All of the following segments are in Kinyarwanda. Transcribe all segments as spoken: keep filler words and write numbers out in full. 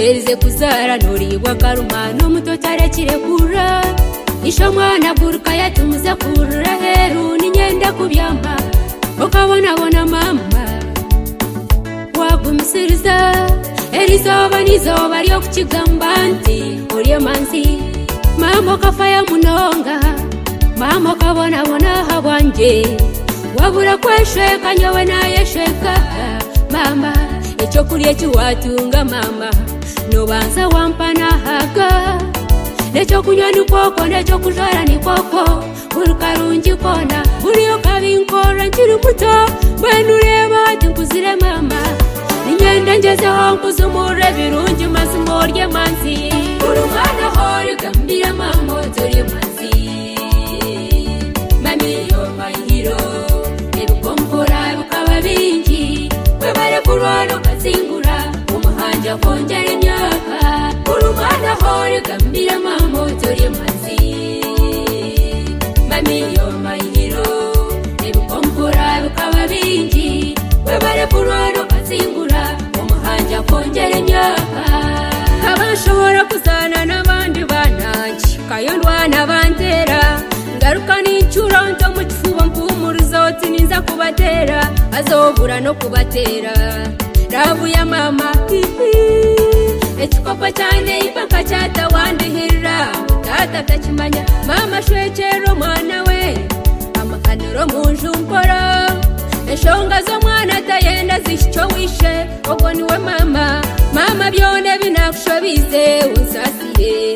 Werize kuzara noribwa karuma n'umuto tarekirekura Isho mwana guruka yatumuza kurura heru ninyenda kubyamba Ukabona bona mama Wagumisiriza Erizoba nizoba ryo kukigamba nti Uriye manzi Mama kafaya munonga Mama kabona bona habwanje Wabura kwesheka nyowe nayesheka Mama Echo kuriye chiwatunga mama Nobanza wampana haga Necho kunywa ni koko, necho kujara ni koko Urukarunji kona, uriyo kabinkora nkiri muto Mwenu reba hati nkuzire mama Ninyenda njeze ho nkuzumure birungi mazi morye manzi Urumana hori gambira mama turi manzi Mami you're my hero Ebukompora bukaba bingi Webare kurwano kazingura Umuhanja kongera imyaka Urumana hori gambira mama turi manzi Mami you're my hero Ebukompora bukaba bingi Webare kurwano kazingura Umuhanja kongera imyaka Abashobora kuzana n'abandi bananki Kayondwa n'abantera Ngaruka n'incuro nto mu kifuba mpumuruzoti ninza kubatera Azobura no kubatera Rabu ya mama Ekikopa cyane ipaka cyata wandihira Tata takimanya Mama shwekero mwana we Amakaniro munjumpora Eshonga zo mwana tayenda zishyo wishe Ogo niwe mama Mama byone binakushobize unsasire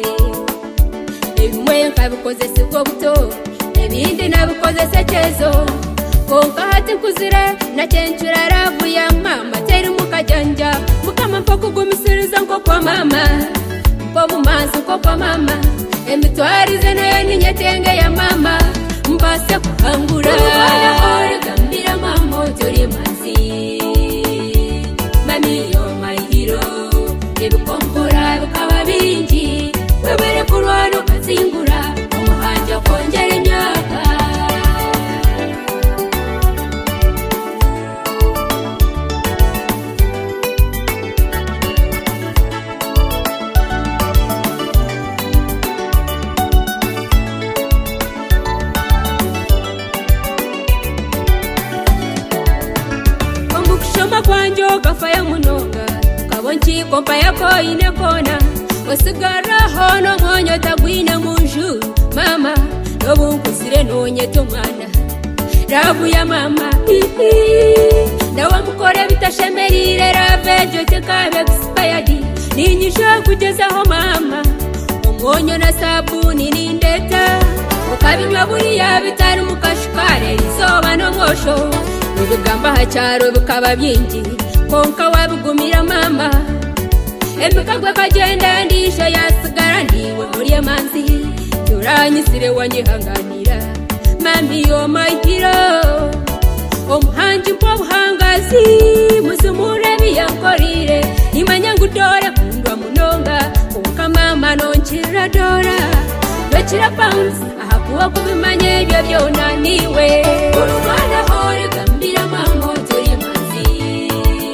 Ebimwe nkabikoze siko buto Ebindi nabikoze sekezo Konka hati nkuzire Nakenchura ravu ya mama Teri mukajanja Mukama mpo kugumisiriza nko kwa mama Mpo bumanzi nko kwa mama Emitwarize nayo ninyetenge ya mama Mbase kuhangura Urumana hori gambira mama turi manzi Mami you're my hero Ebukompora bukaba bingi Webere kurwano kazingura Umuhanja kongera imyaka Omukushoma kwanjo gafaya munonga Kabonchi kompa yako ine kona Osigara hono mwonyo tagwine munju Mama, nobu nkuzire nonyeto mwana Rabu ya mama Dawa mukore bitashemerire Ravejo tekabe expired Ninyisha kugeza ho mama Omwonyo na sabuni nindeta Ukabinywa buriya bitari mukashikare Rizoba no mwosho Nibigamba hacharo bukaba byingi Konka wabugumira mama Emikagwe kagenda ndisha yasigara ndiwe Uriye manzi Turanyisire wanyihanganira Mami you're my hero Omuhanji mpo buhangazi Musumure biyankorire Nimanya ngudore kundwa munonga Konka mama nonchira dora Wechira pounds Ahakuwa kubimanye ebyo byona niwe Urumana hori gambira mama turi manzi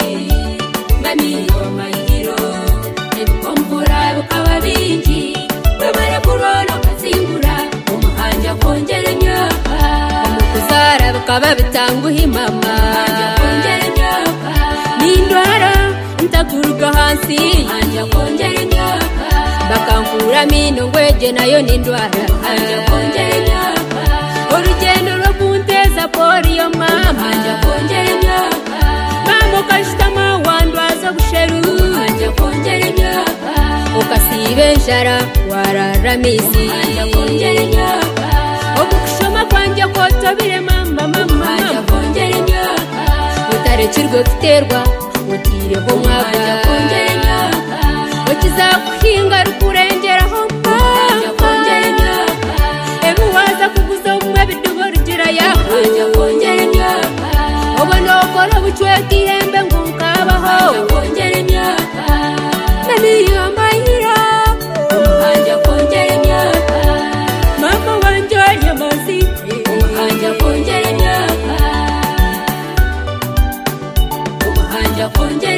Mami you're my hero Ebukompora bukaba bingi Webare kurwano kazingura Umuhanja kongera imyaka Omukuzara bukaba bitanguhi mama Umuhanja kongera imyaka Nindwara ntaguruka hansi Umuhanja kongera imyaka Bakankura mino ngweje nayo nindwara Umuhanja kongera imyaka Urugendo rwo kunteza polio mama Umuhanja kongera imyaka Mama ukashitama wandwaza gusheru Umuhanja kongera imyaka Ukasibe njara wararamisi Umuhanja kongera imyaka Obukushoma kwanje kotobire mama mama Umuhanja kongera imyaka Utarekirwe guterwa utireho mwaka Umuhanja kongera imyaka Ukizakuhinga rukurengeraho Umuhanja kongera imyaka Ebu waza kuguza umwe bidubo rugira yaho Umuhanja kongera imyaka Obona okora buchweka ihembe ngunkabaho Umuhanja kongera imyaka Mami you're my hero Umuhanja kongera imyaka Mama wanje Uriye manzi Umuhanja kongera imyaka Umuhanja kongera